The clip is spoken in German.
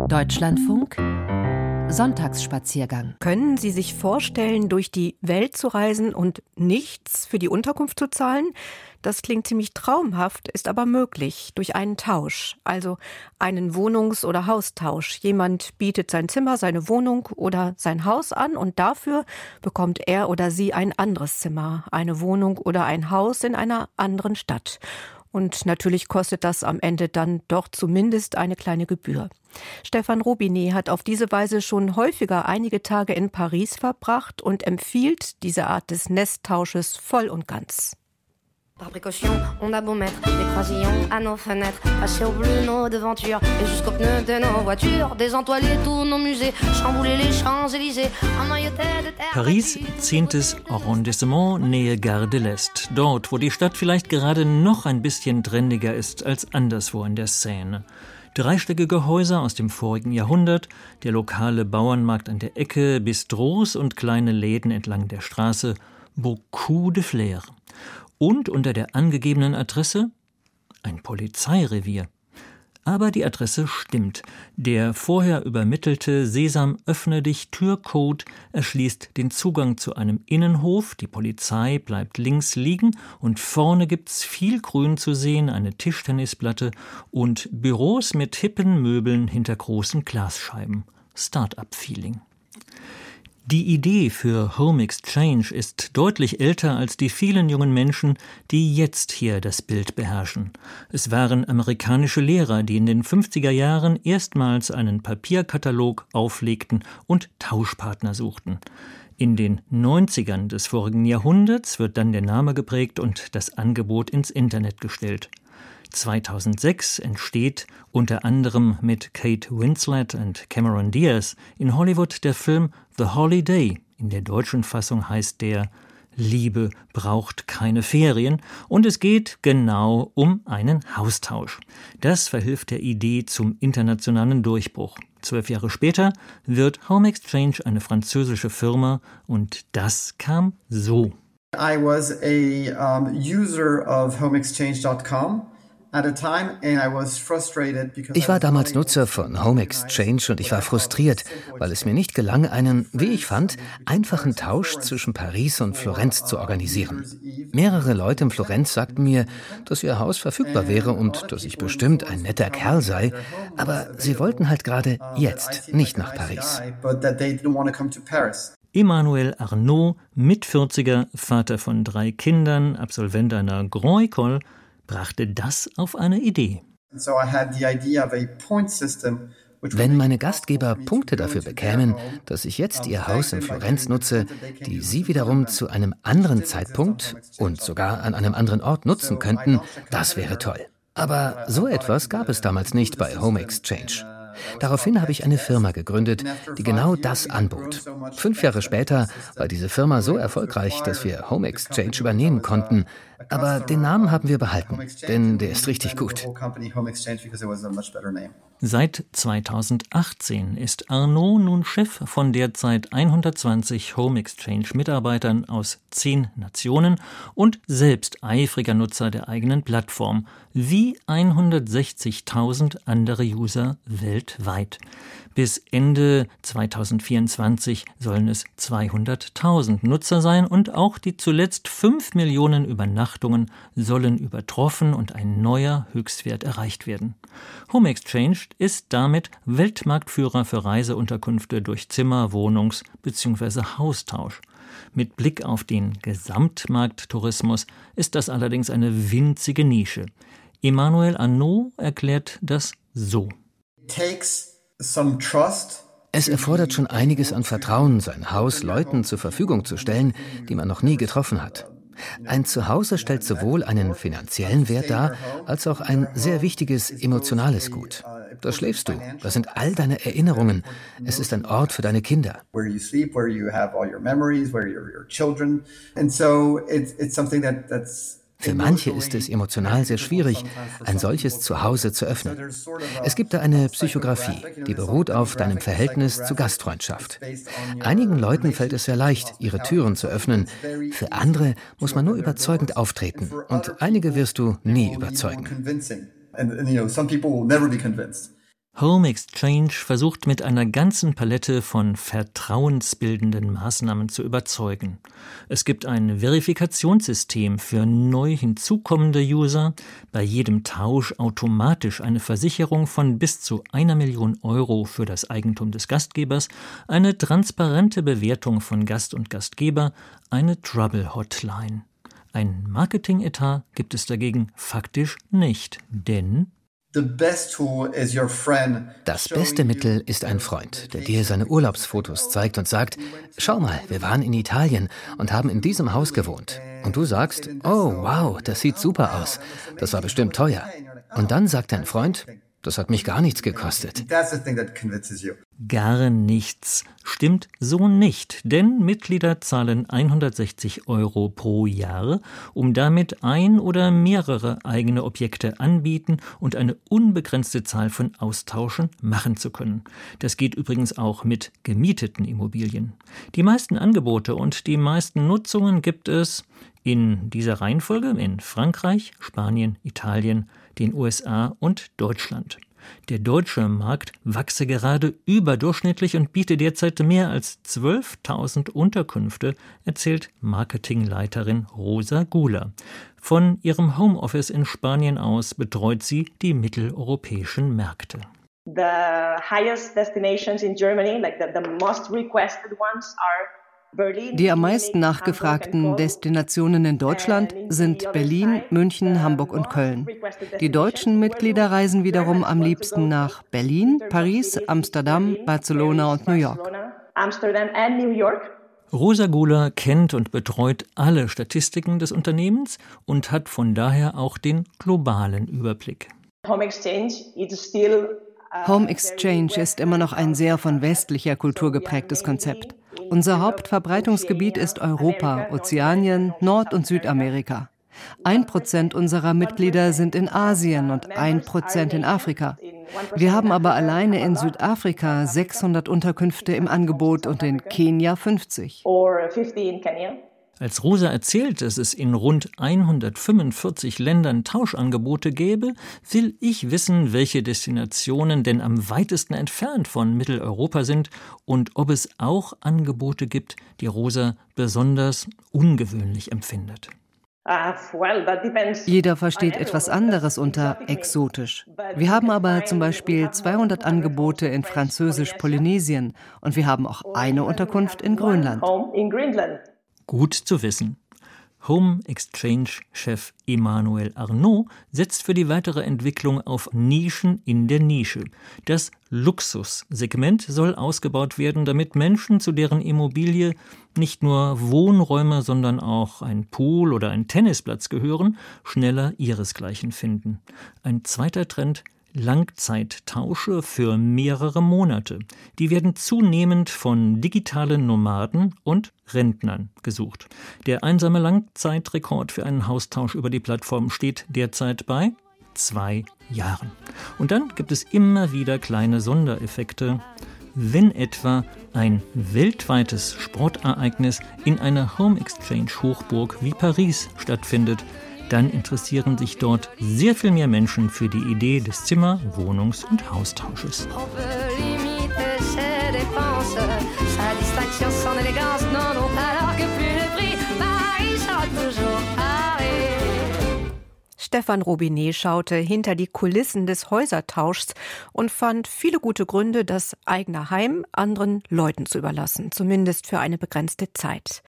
Deutschlandfunk Sonntagsspaziergang. Können Sie sich vorstellen, durch die Welt zu reisen und nichts für die Unterkunft zu zahlen? Das klingt ziemlich traumhaft, ist aber möglich durch einen Tausch, also einen Wohnungs- oder Haustausch. Jemand bietet sein Zimmer, seine Wohnung oder sein Haus an und dafür bekommt er oder sie ein anderes Zimmer, eine Wohnung oder ein Haus in einer anderen Stadt. Und natürlich kostet das am Ende dann doch zumindest eine kleine Gebühr. Stefan Robinet hat auf diese Weise schon häufiger einige Tage in Paris verbracht und empfiehlt diese Art des Nesttausches voll und ganz. Par précaution, on a beau mettre des croisillons à nos fenêtres, passer au bleu nos devantures et jusqu'aux pneus de nos voitures, désentoiler tous nos musées, chambouler les Champs-Élysées, emmailloter de terre. Paris, 10. Arrondissement, Nähe Gare de l'Est. Dort, wo die Stadt vielleicht gerade noch ein bisschen trendiger ist als anderswo in der Seine. Dreistöckige Häuser aus dem vorigen Jahrhundert, der lokale Bauernmarkt an der Ecke, Bistros und kleine Läden entlang der Straße. Beaucoup de flair. Und unter der angegebenen Adresse ein Polizeirevier. Aber die Adresse stimmt. Der vorher übermittelte Sesam, öffne dich Türcode erschließt den Zugang zu einem Innenhof. Die Polizei bleibt links liegen und vorne gibt's viel Grün zu sehen, eine Tischtennisplatte und Büros mit hippen Möbeln hinter großen Glasscheiben. Start-up-Feeling. Die Idee für Home Exchange ist deutlich älter als die vielen jungen Menschen, die jetzt hier das Bild beherrschen. Es waren amerikanische Lehrer, die in den 50er Jahren erstmals einen Papierkatalog auflegten und Tauschpartner suchten. In den 90ern des vorigen Jahrhunderts wird dann der Name geprägt und das Angebot ins Internet gestellt. 2006 entsteht unter anderem mit Kate Winslet und Cameron Diaz in Hollywood der Film The Holiday. In der deutschen Fassung heißt der Liebe braucht keine Ferien und es geht genau um einen Haustausch. Das verhilft der Idee zum internationalen Durchbruch. 12 Jahre später wird Home Exchange eine französische Firma und das kam so. I was a user of homeexchange.com. Ich war damals Nutzer von Home Exchange und ich war frustriert, weil es mir nicht gelang, einen, wie ich fand, einfachen Tausch zwischen Paris und Florenz zu organisieren. Mehrere Leute in Florenz sagten mir, dass ihr Haus verfügbar wäre und dass ich bestimmt ein netter Kerl sei, aber sie wollten halt gerade jetzt nicht nach Paris. Emmanuel Arnaud, Mit-40er, Vater von 3 Kindern, Absolvent einer Grand École, brachte das auf eine Idee. Wenn meine Gastgeber Punkte dafür bekämen, dass ich jetzt ihr Haus in Florenz nutze, die sie wiederum zu einem anderen Zeitpunkt und sogar an einem anderen Ort nutzen könnten, das wäre toll. Aber so etwas gab es damals nicht bei Home Exchange. Daraufhin habe ich eine Firma gegründet, die genau das anbot. 5 Jahre später war diese Firma so erfolgreich, dass wir Home Exchange übernehmen konnten. Aber den Namen haben wir behalten, denn der ist richtig gut. Seit 2018 ist Arnaud nun Chef von derzeit 120 Home Exchange-Mitarbeitern aus 10 Nationen und selbst eifriger Nutzer der eigenen Plattform, wie 160.000 andere User weltweit. Bis Ende 2024 sollen es 200.000 Nutzer sein und auch die zuletzt 5 Millionen Übernachtungen sollen übertroffen und ein neuer Höchstwert erreicht werden. Home Exchange ist damit Weltmarktführer für Reiseunterkünfte durch Zimmer-, Wohnungs- bzw. Haustausch. Mit Blick auf den Gesamtmarkttourismus ist das allerdings eine winzige Nische. Emmanuel Arnaud erklärt das so. Es erfordert schon einiges an Vertrauen, sein Haus Leuten zur Verfügung zu stellen, die man noch nie getroffen hat. Ein Zuhause stellt sowohl einen finanziellen Wert dar, als auch ein sehr wichtiges emotionales Gut. Da schläfst du, das sind all deine Erinnerungen. Es ist ein Ort für deine Kinder. Für manche ist es emotional sehr schwierig, ein solches Zuhause zu öffnen. Es gibt da eine Psychografie, die beruht auf deinem Verhältnis zu Gastfreundschaft. Einigen Leuten fällt es sehr leicht, ihre Türen zu öffnen. Für andere muss man nur überzeugend auftreten und einige wirst du nie überzeugen. Home Exchange versucht mit einer ganzen Palette von vertrauensbildenden Maßnahmen zu überzeugen. Es gibt ein Verifikationssystem für neu hinzukommende User, bei jedem Tausch automatisch eine Versicherung von bis zu 1 Million Euro für das Eigentum des Gastgebers, eine transparente Bewertung von Gast und Gastgeber, eine Trouble-Hotline. Ein Marketing-Etat gibt es dagegen faktisch nicht, denn das beste Mittel ist ein Freund, der dir seine Urlaubsfotos zeigt und sagt, schau mal, wir waren in Italien und haben in diesem Haus gewohnt. Und du sagst, oh wow, das sieht super aus, das war bestimmt teuer. Und dann sagt dein Freund, das hat mich gar nichts gekostet. Gar nichts stimmt so nicht, denn Mitglieder zahlen 160 Euro pro Jahr, um damit ein oder mehrere eigene Objekte anbieten und eine unbegrenzte Zahl von Austauschen machen zu können. Das geht übrigens auch mit gemieteten Immobilien. Die meisten Angebote und die meisten Nutzungen gibt es in dieser Reihenfolge in Frankreich, Spanien, Italien, den USA und Deutschland. Der deutsche Markt wachse gerade überdurchschnittlich und biete derzeit mehr als 12.000 Unterkünfte, erzählt Marketingleiterin Rosa Guler. Von ihrem Homeoffice in Spanien aus betreut sie die mitteleuropäischen Märkte. The highest destinations in Germany, like the most requested ones are Die am meisten nachgefragten Destinationen in Deutschland sind Berlin, München, Hamburg und Köln. Die deutschen Mitglieder reisen wiederum am liebsten nach Berlin, Paris, Amsterdam, Barcelona und New York. Rosa Guler kennt und betreut alle Statistiken des Unternehmens und hat von daher auch den globalen Überblick. Home Exchange ist immer noch ein sehr von westlicher Kultur geprägtes Konzept. Unser Hauptverbreitungsgebiet ist Europa, Ozeanien, Nord- und Südamerika. 1% unserer Mitglieder sind in Asien und 1% in Afrika. Wir haben aber alleine in Südafrika 600 Unterkünfte im Angebot und in Kenia 50. Als Rosa erzählt, dass es in rund 145 Ländern Tauschangebote gäbe, will ich wissen, welche Destinationen denn am weitesten entfernt von Mitteleuropa sind und ob es auch Angebote gibt, die Rosa besonders ungewöhnlich empfindet. Jeder versteht etwas anderes unter exotisch. Wir haben aber zum Beispiel 200 Angebote in Französisch-Polynesien und wir haben auch eine Unterkunft in Grönland. Gut zu wissen. Home Exchange-Chef Emmanuel Arnault setzt für die weitere Entwicklung auf Nischen in der Nische. Das Luxussegment soll ausgebaut werden, damit Menschen, zu deren Immobilie nicht nur Wohnräume, sondern auch ein Pool oder ein Tennisplatz gehören, schneller ihresgleichen finden. Ein zweiter Trend: Langzeittausche für mehrere Monate. Die werden zunehmend von digitalen Nomaden und Rentnern gesucht. Der einsame Langzeitrekord für einen Haustausch über die Plattform steht derzeit bei 2 Jahren. Und dann gibt es immer wieder kleine Sondereffekte. Wenn etwa ein weltweites Sportereignis in einer Home Exchange Hochburg wie Paris stattfindet, dann interessieren sich dort sehr viel mehr Menschen für die Idee des Zimmer-, Wohnungs- und Haustausches. Stefan Robinet schaute hinter die Kulissen des Häusertauschs und fand viele gute Gründe, das eigene Heim anderen Leuten zu überlassen, zumindest für eine begrenzte Zeit.